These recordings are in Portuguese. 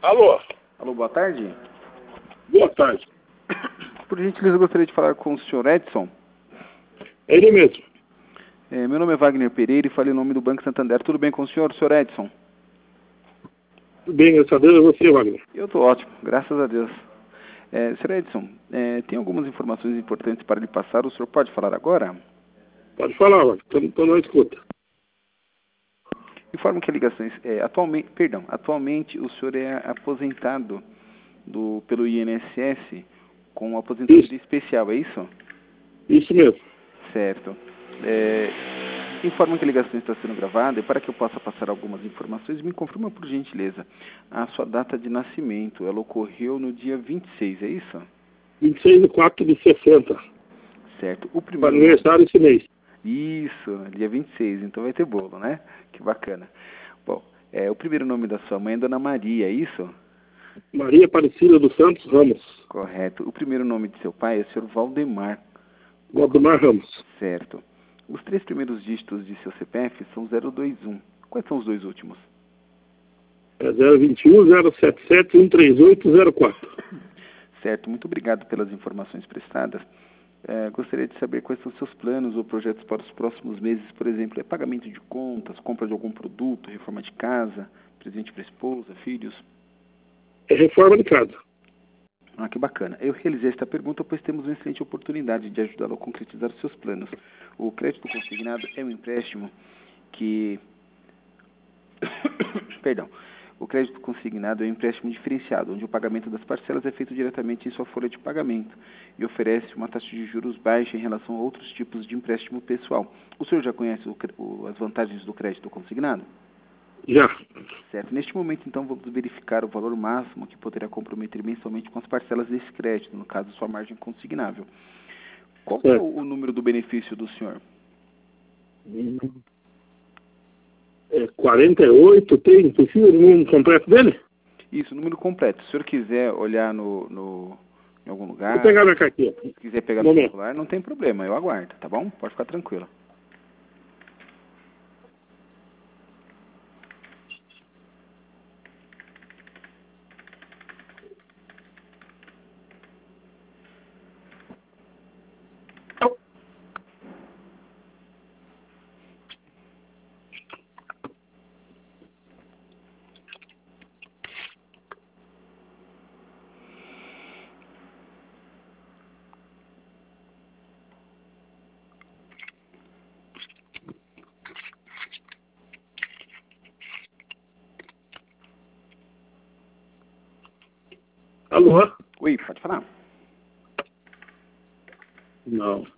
Alô? Alô, boa tarde. Boa tarde. Por gentileza, eu gostaria de falar com o senhor Edson. É ele mesmo. Meu nome é Wagner Pereira e falo em nome do Banco Santander. Tudo bem com o senhor Edson? Tudo bem, graças a Deus, é você, Wagner. Eu estou ótimo, graças a Deus. Sr. Edson, tem algumas informações importantes para lhe passar. O senhor pode falar agora? Pode falar, Wagner. Estou na escuta. Informo que a ligação... atualmente o senhor é aposentado pelo INSS com aposentadoria especial, é isso? Isso mesmo. Certo. Informo que a ligação está sendo gravada e para que eu possa passar algumas informações, me confirma por gentileza a sua data de nascimento. Ela ocorreu no dia 26, é isso? 26/4/60. Certo. O primeiro Aniversário esse mês. Isso, dia 26, então vai ter bolo, né? Que bacana. Bom, o primeiro nome da sua mãe é Dona Maria, é isso? Maria Aparecida dos Santos Ramos. Correto. O primeiro nome de seu pai é o Sr. Valdemar. Valdemar Ramos. Certo. Os 3 primeiros dígitos de seu CPF são 021. Quais são os 2 últimos? É 021-077-13804. Certo. Muito obrigado pelas informações prestadas. Gostaria de saber quais são os seus planos ou projetos para os próximos meses, por exemplo, pagamento de contas, compra de algum produto, reforma de casa, presente para esposa, filhos? É reforma de casa. Ah, que bacana. Eu realizei esta pergunta pois temos uma excelente oportunidade de ajudá-lo a concretizar os seus planos. O crédito consignado é um empréstimo que... Perdão. O crédito consignado é um empréstimo diferenciado, onde o pagamento das parcelas é feito diretamente em sua folha de pagamento e oferece uma taxa de juros baixa em relação a outros tipos de empréstimo pessoal. O senhor já conhece as vantagens do crédito consignado? Já. Certo. Neste momento, então, vamos verificar o valor máximo que poderá comprometer mensalmente com as parcelas desse crédito, no caso, sua margem consignável. Qual é o número do benefício do senhor? 48, tem? Precisa do número completo dele? Isso, o número completo. Se o senhor quiser olhar em algum lugar... Vou pegar minha carteira. Se quiser pegar no celular, não tem problema, eu aguardo, tá bom? Pode ficar tranquilo. Alô? Oi, pode falar? Não.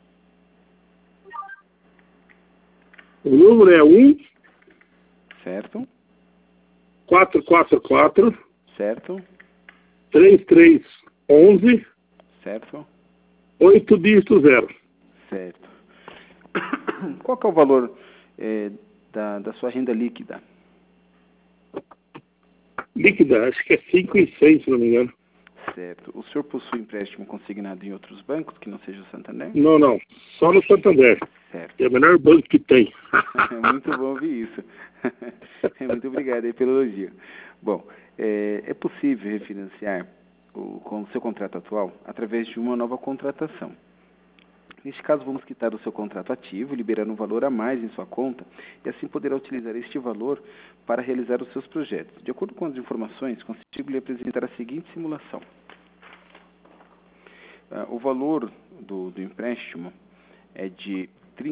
O número é 1... Certo. 444... Certo. 3311... Certo. 8 dígito 0. Certo. Qual que é o valor da sua renda líquida? Líquida, acho que é 5,6, se não me engano. Certo. O senhor possui empréstimo consignado em outros bancos que não seja o Santander? Não. Só no Santander. Certo. É o melhor banco que tem. Muito bom ouvir isso. Muito obrigado aí pelo elogio. Bom, é possível refinanciar com o seu contrato atual através de uma nova contratação. Neste caso, vamos quitar o seu contrato ativo, liberando um valor a mais em sua conta e assim poderá utilizar este valor para realizar os seus projetos. De acordo com as informações, consigo lhe apresentar a seguinte simulação. O valor do empréstimo é de R$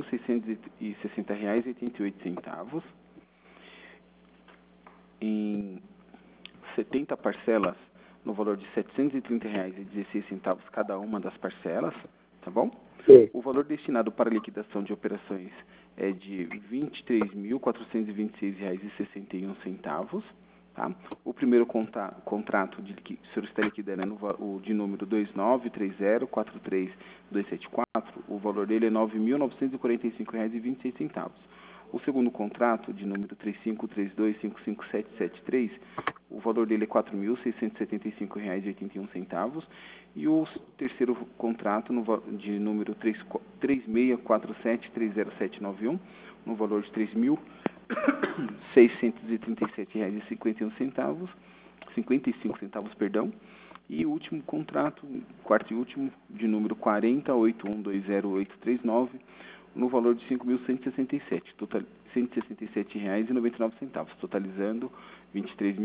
30.660,88 em 70 parcelas no valor de R$ 730,16 cada uma das parcelas, tá bom? Sim. O valor destinado para liquidação de operações é de R$ 23.426,61. Tá? O primeiro contrato que o senhor está liquidando é o de número 2930432274. O valor dele é R$ 9.945,26. O segundo contrato, de número 3532557773, o valor dele é R$ 4.675,81. E o terceiro contrato, de número 36473071, no valor de R$ 3.637,51. 55 centavos, perdão. E o último contrato, quarto e último, de número 4081208839, no valor de R$ 5.167,99, totalizando R$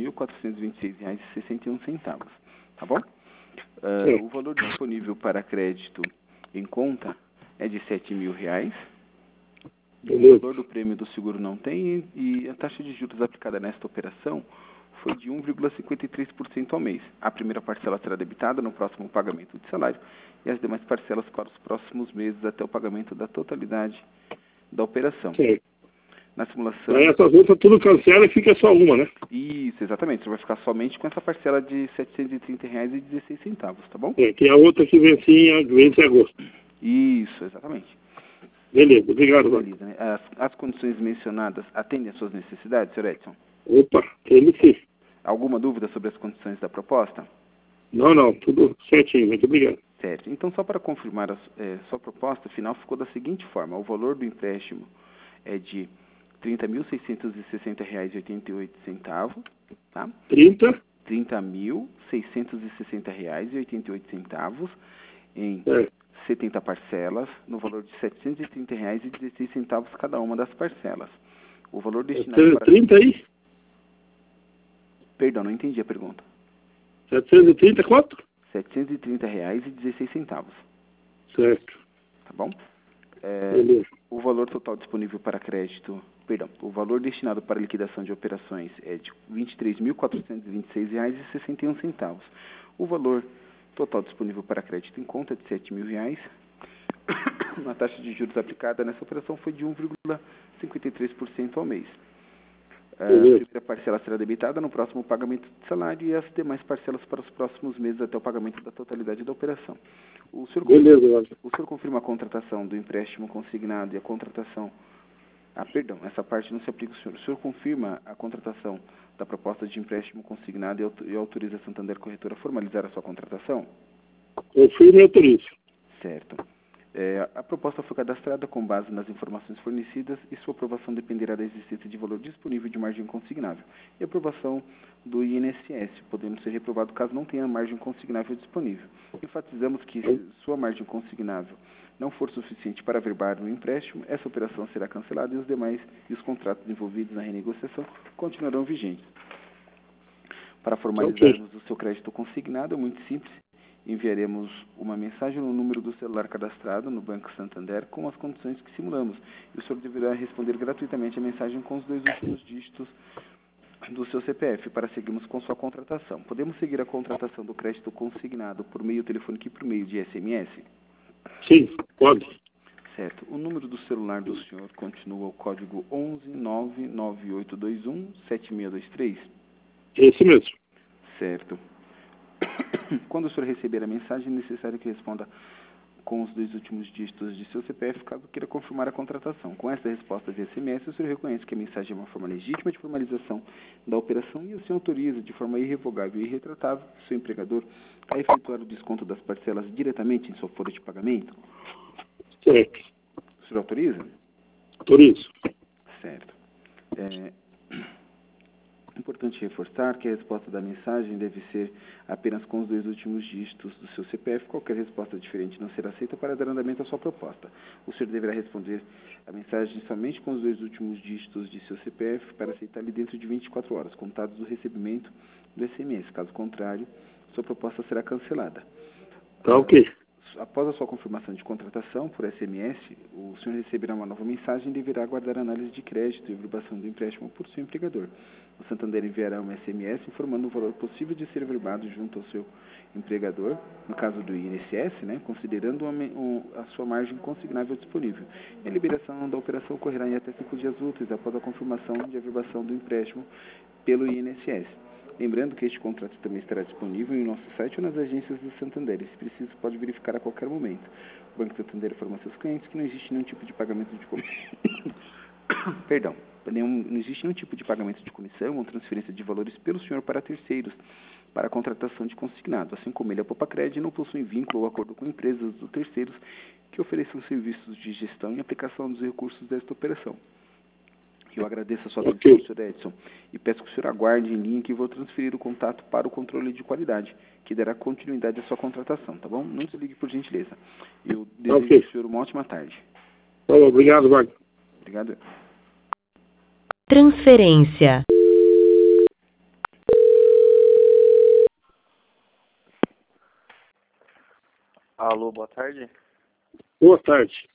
23.426,61, tá bom? O valor disponível para crédito em conta é de R$ 7.000. O valor do prêmio do seguro não tem e a taxa de juros aplicada nesta operação foi de 1,53% ao mês. A primeira parcela será debitada no próximo pagamento de salário e as demais parcelas para os próximos meses até o pagamento da totalidade da operação. Sim. Na simulação... Aí essas outras tudo cancela e fica só uma, né? Isso, exatamente. Você vai ficar somente com essa parcela de R$ 730,16, tá bom? Que é a outra que vence em agosto. Isso, exatamente. Beleza, obrigado. Beleza, né? As condições mencionadas atendem às suas necessidades, Sr. Edson? Opa, ele sim. Alguma dúvida sobre as condições da proposta? Não, tudo certinho, muito obrigado. Certo. Então, só para confirmar, sua proposta final ficou da seguinte forma. O valor do empréstimo é de R$ 30.660,88, tá? 30? R$ 30.660,88 em 70 parcelas, no valor de R$ 730,16 cada uma das parcelas. O valor destinado para... 30 aí? Perdão, não entendi a pergunta. 730 quanto? R$ 730,16. Certo. Tá bom? Beleza. O valor total disponível para crédito... Perdão, o valor destinado para liquidação de operações é de R$ 23.426,61. O valor total disponível para crédito em conta é de R$ 7.000. A taxa de juros aplicada nessa operação foi de 1,53% ao mês. A primeira parcela será debitada no próximo pagamento de salário e as demais parcelas para os próximos meses até o pagamento da totalidade da operação. O senhor confirma a contratação do empréstimo consignado e a contratação... perdão, essa parte não se aplica ao senhor. O senhor confirma a contratação da proposta de empréstimo consignado e autoriza a Santander Corretora a formalizar a sua contratação? Confirmo e autorizo. Certo. A proposta foi cadastrada com base nas informações fornecidas e sua aprovação dependerá da existência de valor disponível de margem consignável e aprovação do INSS, podendo ser reprovado caso não tenha margem consignável disponível. Enfatizamos que se sua margem consignável não for suficiente para averbar o empréstimo, essa operação será cancelada e os contratos envolvidos na renegociação continuarão vigentes. Para formalizarmos o seu crédito consignado, é muito simples. Enviaremos uma mensagem no número do celular cadastrado no Banco Santander com as condições que simulamos. E o senhor deverá responder gratuitamente a mensagem com os 2 últimos dígitos do seu CPF para seguirmos com sua contratação. Podemos seguir a contratação do crédito consignado por meio telefônico e por meio de SMS? Sim, pode. Certo. O número do celular do senhor continua o código 11-99821-7623? Esse mesmo. Certo. Quando o senhor receber a mensagem, é necessário que responda com os 2 últimos dígitos de seu CPF, caso queira confirmar a contratação. Com essa resposta via SMS, o senhor reconhece que a mensagem é uma forma legítima de formalização da operação e o senhor autoriza de forma irrevogável e irretratável o seu empregador a efetuar o desconto das parcelas diretamente em sua folha de pagamento? Certo. O senhor autoriza? Autorizo. Certo. Importante reforçar que a resposta da mensagem deve ser apenas com os 2 últimos dígitos do seu CPF. Qualquer resposta diferente não será aceita para dar andamento à sua proposta. O senhor deverá responder a mensagem somente com os 2 últimos dígitos de seu CPF para aceitar-lhe dentro de 24 horas, contados do recebimento do SMS. Caso contrário, sua proposta será cancelada. Tá ok. Após a sua confirmação de contratação por SMS, o senhor receberá uma nova mensagem e deverá aguardar a análise de crédito e averbação do empréstimo por seu empregador. O Santander enviará um SMS informando o valor possível de ser averbado junto ao seu empregador, no caso do INSS, né, considerando a sua margem consignável disponível. E a liberação da operação ocorrerá em até 5 dias úteis após a confirmação de averbação do empréstimo pelo INSS. Lembrando que este contrato também estará disponível em nosso site ou nas agências do Santander. Se preciso, pode verificar a qualquer momento. O Banco Santander informa a seus clientes que não existe nenhum tipo de pagamento de comissão. Perdão. Não existe nenhum tipo de pagamento de comissão ou transferência de valores pelo senhor para terceiros para a contratação de consignado. Assim como ele, a Popacred não possui vínculo ou acordo com empresas ou terceiros que ofereçam serviços de gestão e aplicação dos recursos desta operação. Eu agradeço a sua Ok. atenção, Sr. Edson, e peço que o senhor aguarde em linha que vou transferir o contato para o controle de qualidade, que dará continuidade à sua contratação, tá bom? Não desligue, por gentileza. Eu desejo Ok. ao senhor uma ótima tarde. Tá bom, obrigado, Wagner. Obrigado. Transferência. Alô, boa tarde. Boa tarde.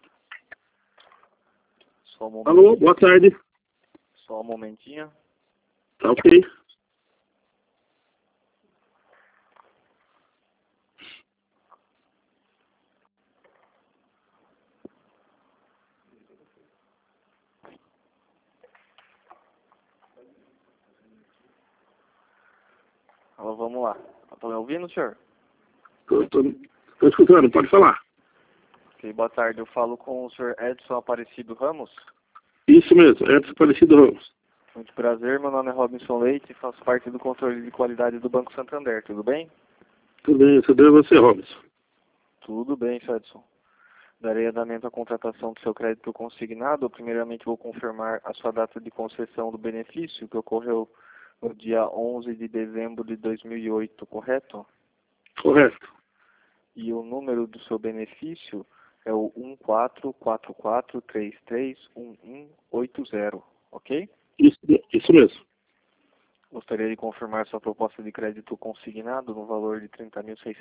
Só um Alô, momentinho. boa tarde. Só um momentinho. Tá ok. Alô, vamos lá. Tá me ouvindo, senhor? Tô escutando, pode falar. Ok, boa tarde. Eu falo com o senhor Edson Aparecido Ramos. Isso mesmo, Edson Aparecido Ramos. Muito prazer, meu nome é Robinson Leite e faço parte do controle de qualidade do Banco Santander, tudo bem? Tudo bem, eu devo você, Robson. Tudo bem, senhor Edson. Darei andamento à contratação do seu crédito consignado. Primeiramente vou confirmar a sua data de concessão do benefício, que ocorreu no dia 11 de dezembro de 2008, correto? Correto. E o número do seu benefício é o 1444331180, ok? Isso mesmo. Gostaria de confirmar sua proposta de crédito consignado no valor de R$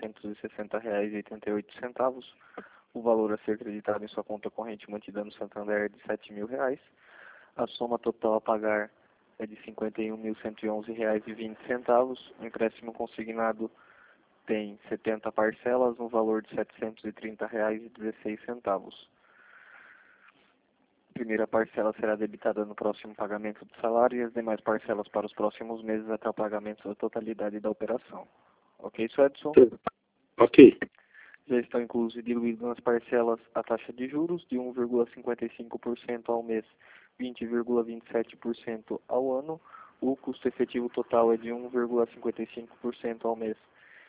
30.660,88. O valor a ser creditado em sua conta corrente mantida no Santander é de R$ 7.000. A soma total a pagar é de R$ 51.111,20. O empréstimo consignado tem 70 parcelas no valor de R$ 730,16. A primeira parcela será debitada no próximo pagamento do salário e as demais parcelas para os próximos meses até o pagamento da totalidade da operação. Ok, Sr. Edson? Ok. Já estão inclusos e diluídos nas parcelas a taxa de juros de 1,55% ao mês, 20,27% ao ano. O custo efetivo total é de 1,55% ao mês,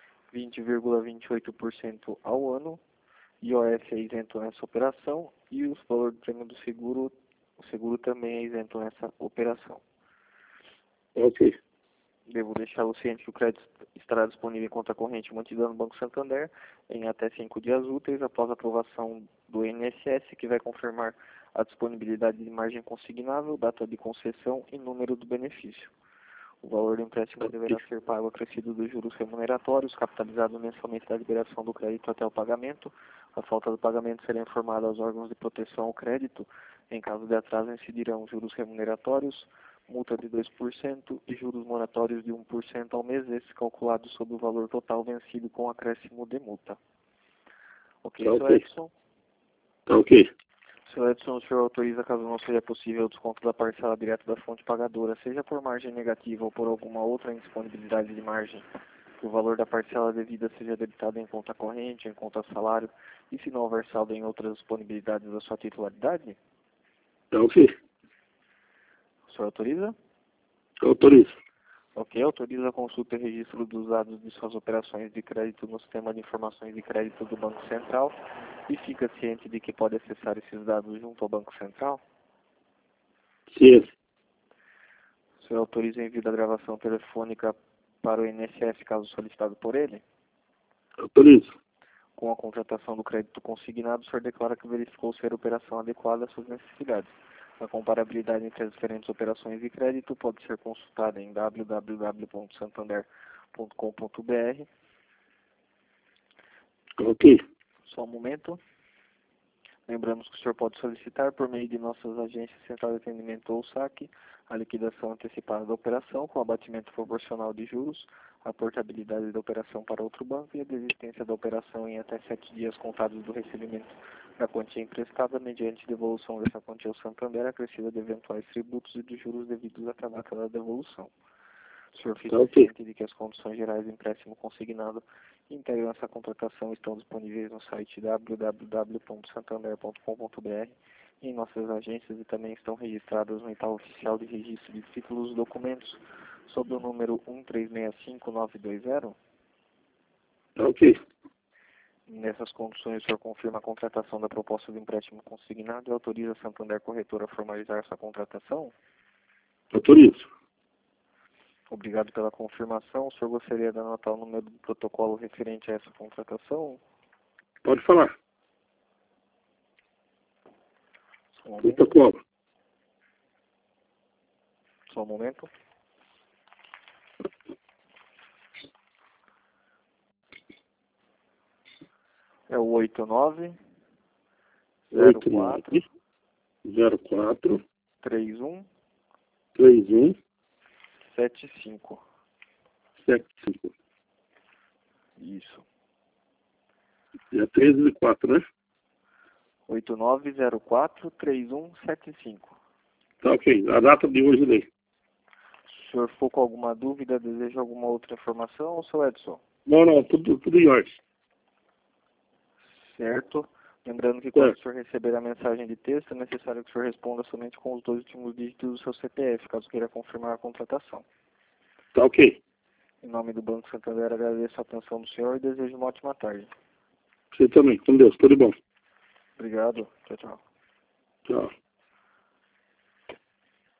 20,28% ao ano. IOF é isento nessa operação e o valor do prêmio do seguro, o seguro também é isento nessa operação. Ok. Devo deixá-lo ciente que o crédito estará disponível em conta corrente mantida no Banco Santander em até 5 dias úteis após a aprovação do INSS, que vai confirmar a disponibilidade de margem consignável, data de concessão e número do benefício. O valor do empréstimo deverá ser pago acrescido dos juros remuneratórios, capitalizado mensalmente da liberação do crédito até o pagamento. A falta do pagamento será informada aos órgãos de proteção ao crédito. Em caso de atraso, incidirão juros remuneratórios, multa de 2% e juros moratórios de 1% ao mês, esses calculados sobre o valor total vencido com acréscimo de multa. Ok, Tá Sr. ok. Edson? Tá ok. Sr. Edson, o senhor autoriza, caso não seja possível, o desconto da parcela direta da fonte pagadora, seja por margem negativa ou por alguma outra indisponibilidade de margem, que o valor da parcela devida seja debitado em conta corrente, em conta salário, e se não houver saldo em outras disponibilidades da sua titularidade? Tá ok. O senhor autoriza? Autorizo. Ok, autoriza a consulta e registro dos dados de suas operações de crédito no sistema de informações de crédito do Banco Central e fica ciente de que pode acessar esses dados junto ao Banco Central? Sim. O senhor autoriza o envio da gravação telefônica para o INSS caso solicitado por ele? Autorizo. Com a contratação do crédito consignado, o senhor declara que verificou ser a operação adequada às suas necessidades. A comparabilidade entre as diferentes operações de crédito pode ser consultada em www.santander.com.br. Ok. Só um momento. Lembramos que o senhor pode solicitar, por meio de nossas agências Central de Atendimento ou SAC, a liquidação antecipada da operação com abatimento proporcional de juros, a portabilidade da operação para outro banco e a desistência da operação em até 7 dias contados do recebimento da quantia emprestada mediante devolução dessa quantia ao Santander acrescida de eventuais tributos e de juros devidos até a data da devolução. O senhor fica Ok. ciente de que as condições gerais do empréstimo consignado integram essa contratação estão disponíveis no site www.santander.com.br e em nossas agências e também estão registradas no edital oficial de registro de títulos e documentos sob o número 1365920. Tá ok. Nessas condições, o senhor confirma a contratação da proposta de empréstimo consignado e autoriza a Santander Corretora a formalizar essa contratação? Autorizo. Obrigado pela confirmação. O senhor gostaria de anotar o número do protocolo referente a essa contratação? Pode falar. Só um momento. Protocolo. Só um momento. É o 89 04 04 31 31 75. 75. Isso. Dia 13 de 4, né? 8904 3175. Tá ok. A data de hoje lei. Se o senhor for com alguma dúvida, deseja alguma outra informação, seu Edson? Não, tudo em ordem. Certo. Lembrando que quando o senhor receber a mensagem de texto, é necessário que o senhor responda somente com os 2 últimos dígitos do seu CPF, caso queira confirmar a contratação. Tá ok. Em nome do Banco Santander, agradeço a atenção do senhor e desejo uma ótima tarde. Você também. Com Deus. Tudo bom. Obrigado. Tchau, tchau. Tchau.